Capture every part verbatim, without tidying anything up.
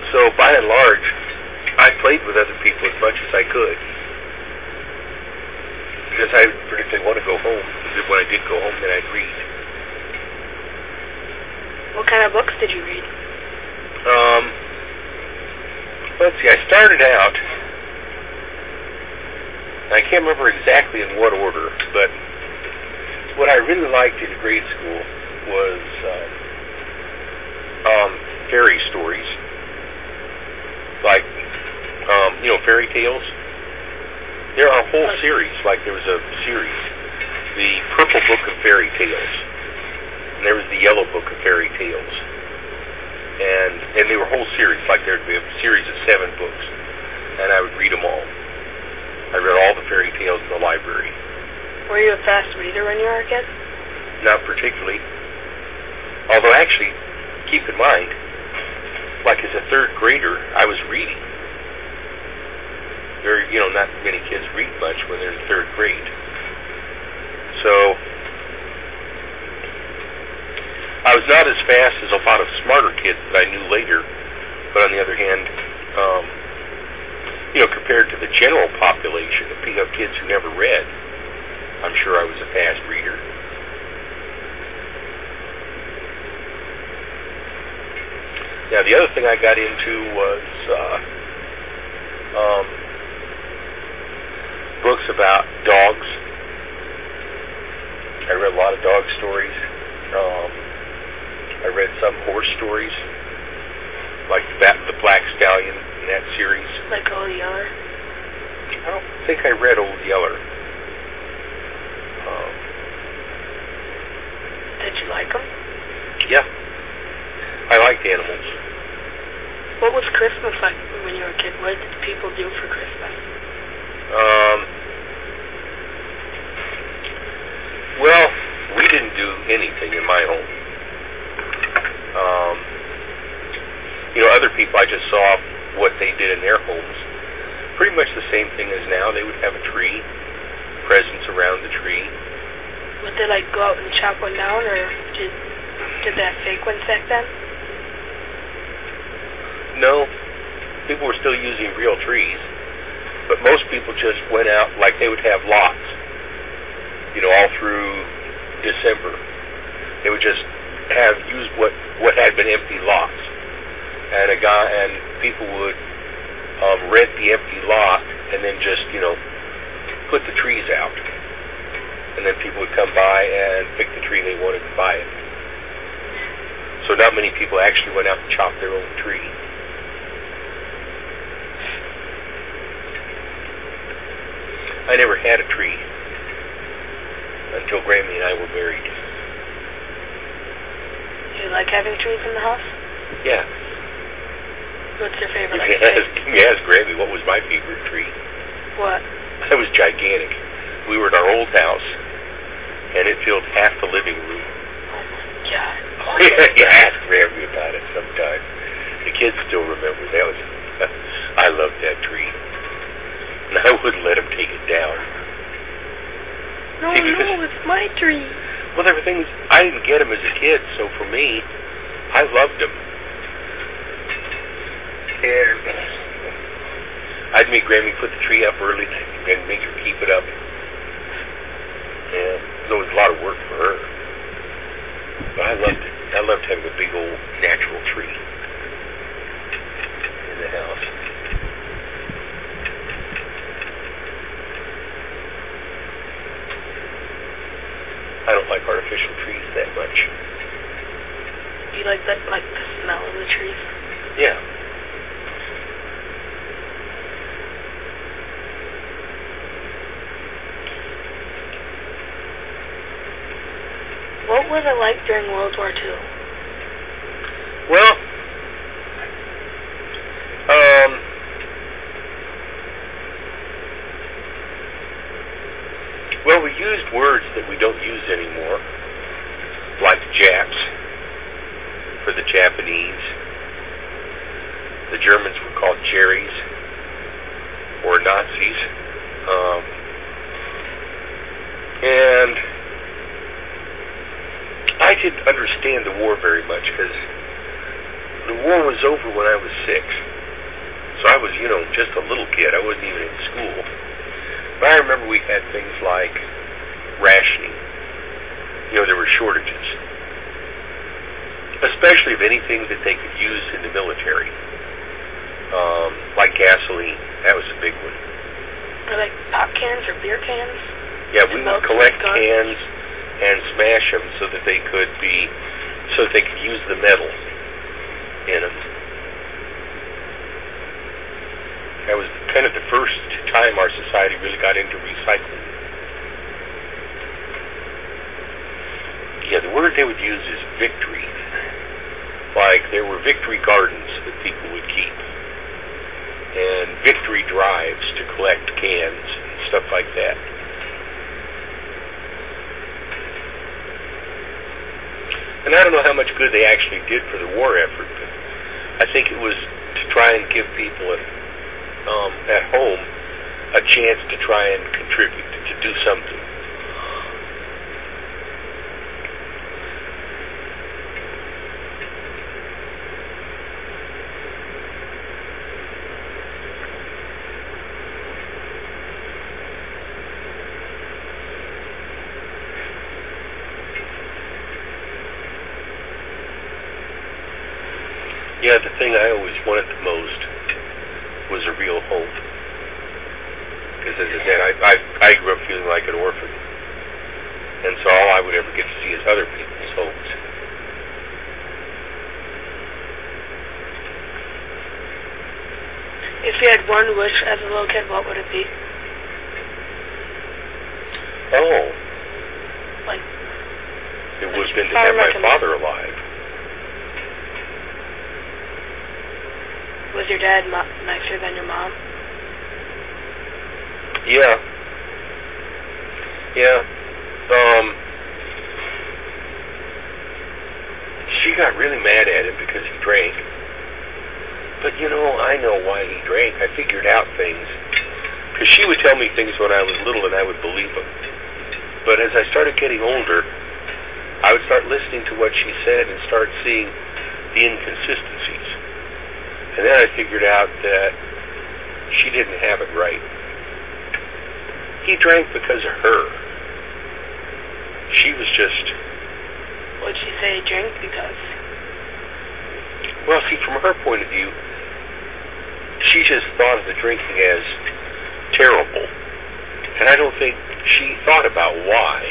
So by and large, I played with other people as much as I could. Because I particularly want to go home. Because when I did go home, then I'd read. What kind of books did you read? Um, let's see, I started out, I can't remember exactly in what order, but what I really liked in grade school was um, um, fairy stories. Like, um, you know, fairy tales. There are whole series, like there was a series, the Purple Book of Fairy Tales, and there was the Yellow Book of Fairy Tales. And and they were whole series, like there would be a series of seven books, and I would read them all. I read all the fairy tales in the library. Were you a fast reader when you were a kid? Not particularly. Although actually, keep in mind, like as a third grader, I was reading. There, you know, not many kids read much when they're in third grade. So I was not as fast as a lot of smarter kids that I knew later, but on the other hand, um, you know, compared to the general population of kids who never read, I'm sure I was a fast reader. Now, the other thing I got into was uh, um, books about dogs. I read a lot of dog stories. Um, I read some horse stories, like that, the Black Stallion in that series. Like Old Yeller? I don't think I read Old Yeller. Um, Did you like them? Yeah. I liked animals. What was Christmas like when you were a kid? What did people do for Christmas? Um, well, we didn't do anything in my home. Um, you know, other people, I just saw what they did in their homes. Pretty much the same thing as now. They would have a tree, presents around the tree. Would they, like, go out and chop one down, or did, did they have fake ones back then? No. People were still using real trees. But most people just went out, like they would have lots, you know, all through December. They would just have used what, what had been empty lots. And a guy, and people would um, rent the empty lot and then just, you know, put the trees out. And then people would come by and pick the tree they wanted to buy it. So not many people actually went out and chopped their own tree. I never had a tree until Grammy and I were married. Do you like having trees in the house? Yeah. What's your favorite? You can ask, you can ask Grammy what was my favorite tree. What? It was gigantic. We were in our old house, and it filled half the living room. Oh my God. Oh, yeah, you ask Grammy about it sometime. The kids still remember that was. I loved that tree. And I wouldn't let him take it down. No, See, because, no, it's my tree. Well, there were things, I didn't get him as a kid, so for me, I loved him. And I'd make Grammy put the tree up early and make her keep it up. And it was a lot of work for her. But I loved it. I loved having a big old natural tree in the house. I don't like artificial trees that much. You like that, like the smell of the trees? Yeah. What was it like during World War Two? Well, um, well, we used words that we don't use anymore, like Japs for the Japanese. The Germans were called Jerries or Nazis. Um, and I didn't understand the war very much because the war was over when I was six. So I was, you know, just a little kid. I wasn't even in school. But I remember we had things like rationing. You know, there were shortages. Especially of anything that they could use in the military. Um, like gasoline. That was a big one. Or like pop cans or beer cans? Yeah, we would collect cans and smash them so that they could be, so that they could use the metal in them. That was kind of the first time our society really got into recycling. Yeah, the word they would use is victory. Like, there were victory gardens that people would keep, and victory drives to collect cans and stuff like that. And I don't know how much good they actually did for the war effort, but I think it was to try and give people at, um, at home a chance to try and contribute, to do something. Yeah, the thing I always wanted the most was a real home. Because as I said, I, I, I grew up feeling like an orphan. And so all I would ever get to see is other people's homes. If you had one wish as a little kid, what would it be? Oh. Like, it would have been to have my father alive. Was your dad mo- nicer than your mom? Yeah. Yeah. Um, she got really mad at him because he drank. But, you know, I know why he drank. I figured out things. Because she would tell me things when I was little and I would believe them. But as I started getting older, I would start listening to what she said and start seeing the inconsistencies. And then I figured out that she didn't have it right. He drank because of her. She was just... What'd she say he drank because? Well, see, from her point of view, she just thought of the drinking as terrible. And I don't think she thought about why.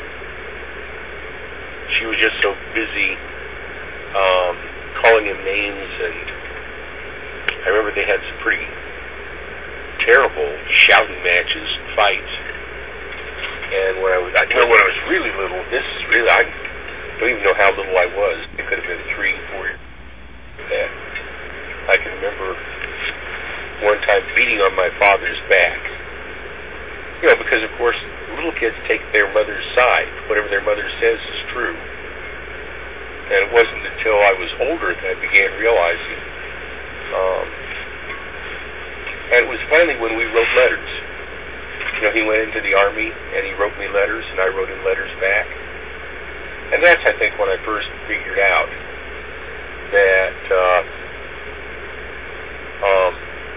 She was just so busy um, calling him names, and I remember they had some pretty terrible shouting matches, fights. And when I was, I know when I was really little, this is really, I don't even know how little I was. It could have been three, four years. That I can remember one time beating on my father's back. You know, because of course, little kids take their mother's side. Whatever their mother says is true. And it wasn't until I was older that I began realizing. Um, and it was finally when we wrote letters. You know, he went into the Army and he wrote me letters, and I wrote him letters back. And that's, I think, when I first figured out that uh, um,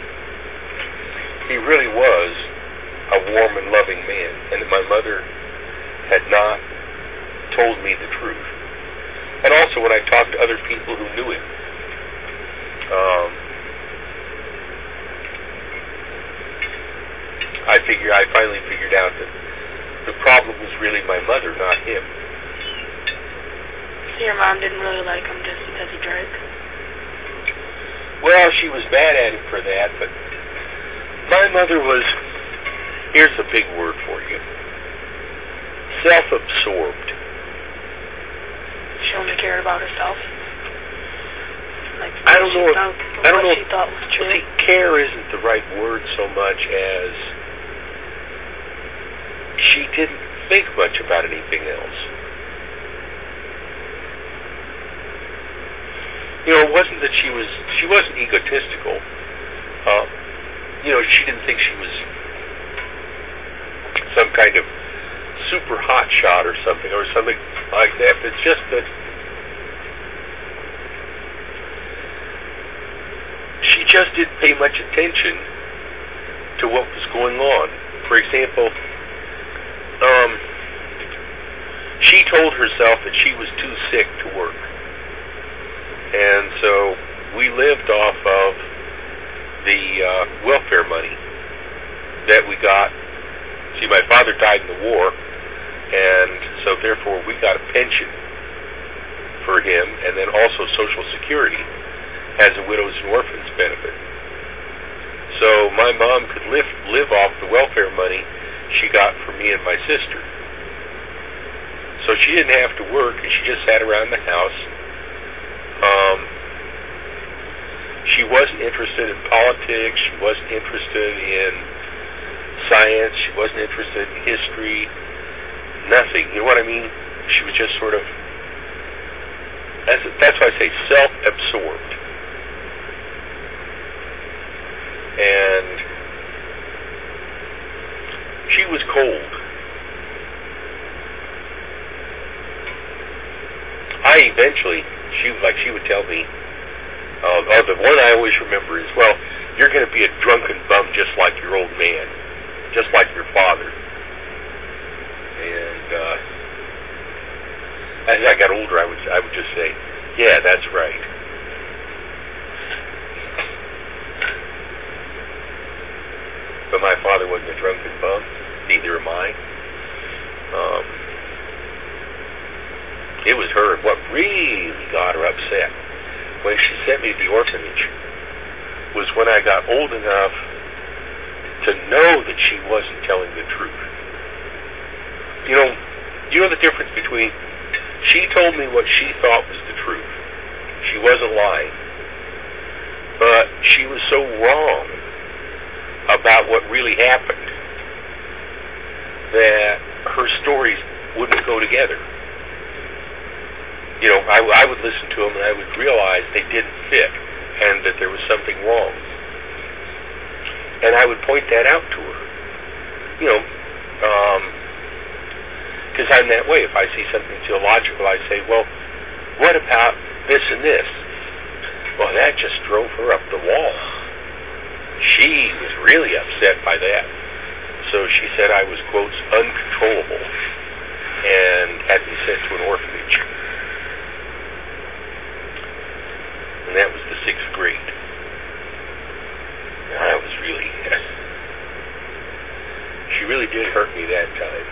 he really was a warm and loving man, and that my mother had not told me the truth. And also when I talked to other people who knew him, um, I figure I finally figured out that the problem was really my mother, not him. So your mom didn't really like him just because he drank? Well, she was mad at him for that, but my mother was, here's a big word for you, self-absorbed. She only cared about herself? Like, I don't know if, thought, I don't what know she thought was true? See, care isn't the right word so much as she didn't think much about anything else. You know, it wasn't that she was, she wasn't egotistical. Uh, you know, she didn't think she was some kind of super hot shot or something, or something like that. It's just that just didn't pay much attention to what was going on. For example, um, she told herself that she was too sick to work. And so we lived off of the uh, welfare money that we got. See, my father died in the war, and so therefore we got a pension for him, and then also Social Security as a widows and orphans benefit. So my mom could live, live off the welfare money she got from me and my sister. So she didn't have to work, and she just sat around the house. Um, she wasn't interested in politics. She wasn't interested in science. She wasn't interested in history. Nothing. You know what I mean? She was just sort of, that's, that's why I say self-absorbed. And she was cold. I eventually, she like she would tell me, uh, oh, the one I always remember is, well, you're going to be a drunken bum just like your old man, just like your father. And uh, as I got older, I would I would just say, yeah, that's right. But my father wasn't a drunken bum. Neither am I. Um, it was her. What really got her upset when she sent me to the orphanage was when I got old enough to know that she wasn't telling the truth. You know, you know the difference between, she told me what she thought was the truth. She wasn't lying. But she was so wrong about what really happened that her stories wouldn't go together. You know, I, I would listen to them and I would realize they didn't fit and that there was something wrong. And I would point that out to her. You know, um, because I'm that way. If I see something theological, I say, well, what about this and this? Well, that just drove her up the wall. She was really upset by that. So she said I was, quotes, uncontrollable and had me sent to an orphanage. And that was the sixth grade. And I was really, she really did hurt me that time.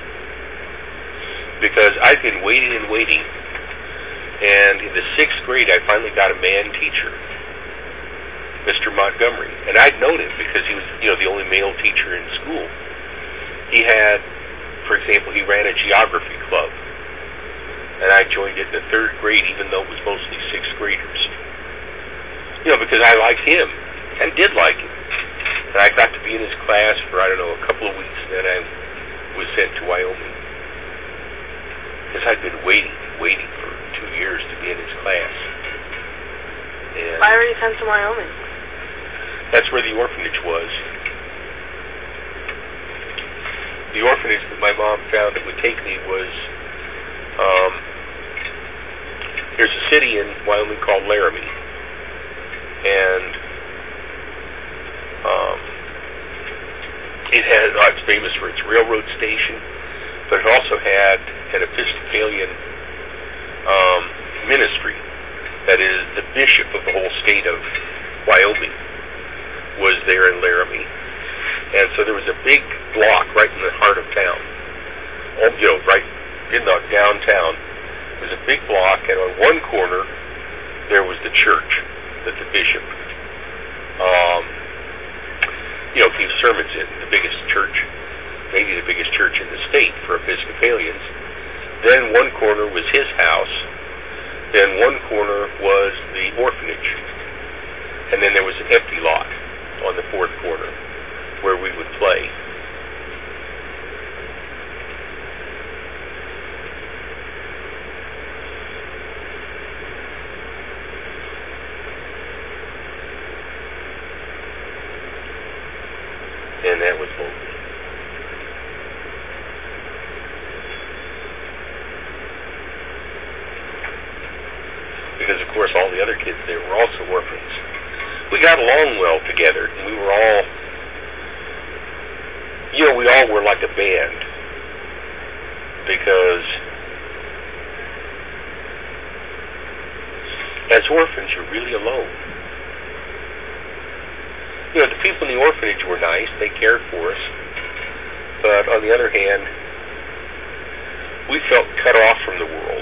Because I'd been waiting and waiting, and in the sixth grade I finally got a man teacher, Mister Montgomery. And I'd known him because he was, you know, the only male teacher in school. He had, for example, he ran a geography club. And I joined it in the third grade, even though it was mostly sixth graders. You know, because I liked him, and did like him. And I got to be in his class for, I don't know, a couple of weeks, and then I was sent to Wyoming. Because I'd been waiting, waiting for two years to be in his class. And why were you sent to Wyoming? That's where the orphanage was. The orphanage that my mom found that would take me was, um, there's a city in Wyoming called Laramie. And um, it had, uh, it's famous for its railroad station, but it also had an Episcopalian um, ministry. That is, the bishop of the whole state of Wyoming was there in Laramie. And so there was a big block right in the heart of town. Oh, you know, right in the downtown. There was a big block, and on one corner there was the church that the bishop, um, you know, gave sermons in, the biggest church, maybe the biggest church in the state for Episcopalians. Then one corner was his house. Then one corner was the orphanage. And then there was an empty lot on the fourth corner where we would play. And that was lonely. Because, of course, all the other kids there were also orphans. we got along well together, and we were all, you know, we all were like a band, because as orphans, you're really alone. You know, the people in the orphanage were nice, they cared for us, but on the other hand, we felt cut off from the world.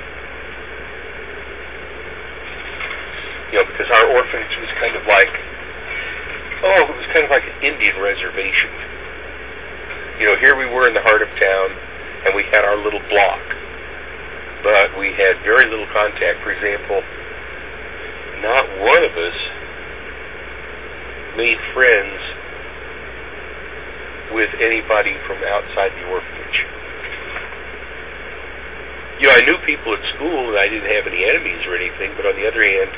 You know, because our orphanage was kind of like, oh, it was kind of like an Indian reservation. You know, here we were in the heart of town, and we had our little block, but we had very little contact. For example, not one of us made friends with anybody from outside the orphanage. You know, I knew people at school, and I didn't have any enemies or anything, but on the other hand,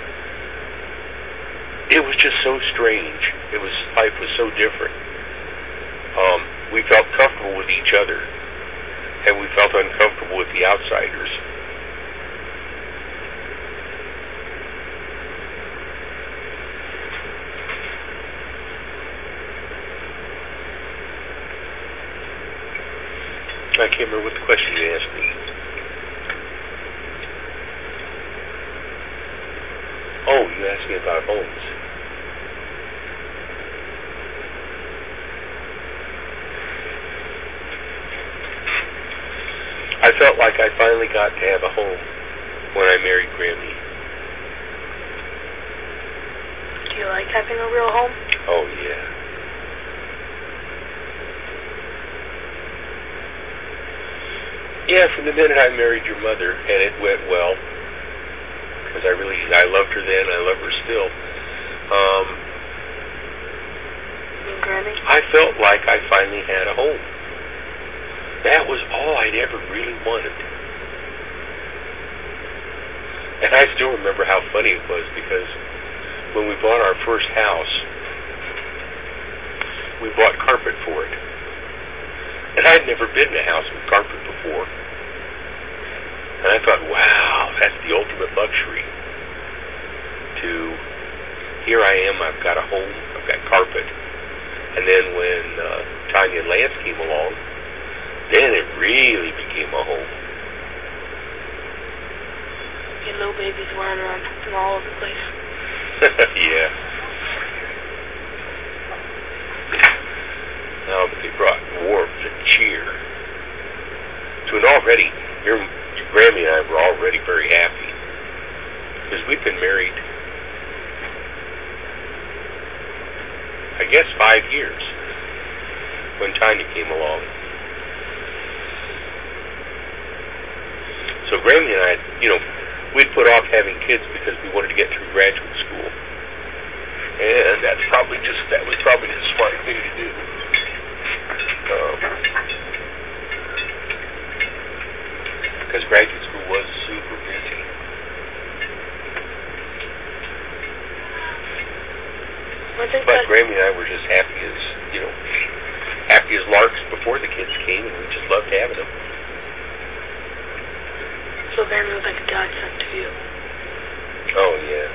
it was just so strange. It was, life was so different. Um, we felt comfortable with each other, and we felt uncomfortable with the outsiders. I can't remember what the question you asked me. Oh, you asked me about homes. I felt like I finally got to have a home when I married Grammy. Do you like having a real home? Oh, yeah. Yeah, from the minute I married your mother, and it went well, because I really, I loved her then, I love her still. Um, And Grammy? I felt like I finally had a home. That was all I'd ever really wanted. And I still remember how funny it was, because when we bought our first house, we bought carpet for it. And I'd never been in a house with carpet before. And I thought, wow, that's the ultimate luxury. To, here I am, I've got a home, I've got carpet. And then when uh, Tanya and Lance came along, then it really became a home. Your little babies running around from all over the place. Yeah. No, but they brought warmth and cheer to an already, your Grammy and I were already very happy, because we've been married, I guess, five years when Tanya came along. So Grammy and I, you know, we'd put off having kids because we wanted to get through graduate school, and that's probably just that was probably the smart thing to do. Um, because graduate school was super busy. But Grammy and I were just happy as, you know, happy as larks before the kids came, and we just loved having them. So Grammy was like a godsend to you. Oh, yeah.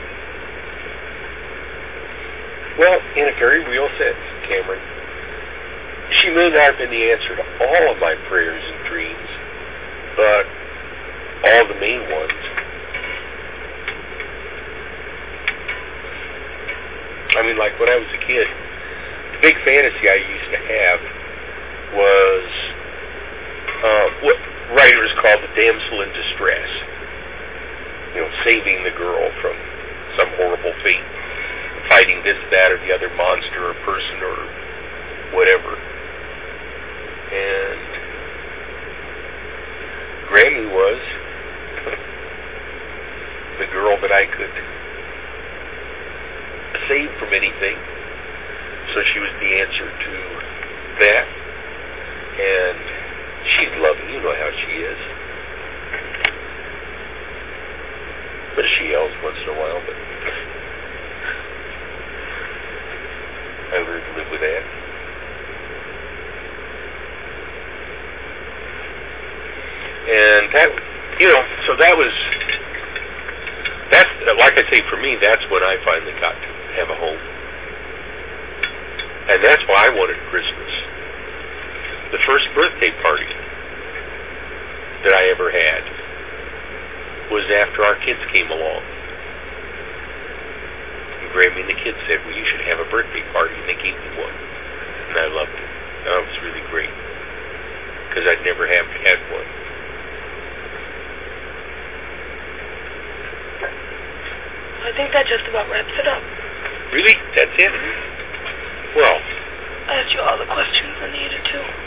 Well, in a very real sense, Cameron, she may not have been the answer to all of my prayers and dreams, but all the main ones. I mean, like when I was a kid, the big fantasy I used to have was uh, what writers call the damsel in distress. You know, saving the girl from some horrible fate, fighting this, that, or the other monster or person or whatever. And Grammy was the girl that I could save from anything. So she was the answer to that. And she's loving. You know how she is. But she yells once in a while, but I learned to live with that. And that, you know, so that was, that's, like I say, for me, that's when I finally got to have a home. And that's why I wanted Christmas. The first birthday party that I ever had was after our kids came along. And Grammy and the kids said, well, you should have a birthday party, and they gave me one. And I loved it. That was really great. Because I'd never have had one. I think that just about wraps it up. Really? That's it? Well, I asked you all the questions I needed to.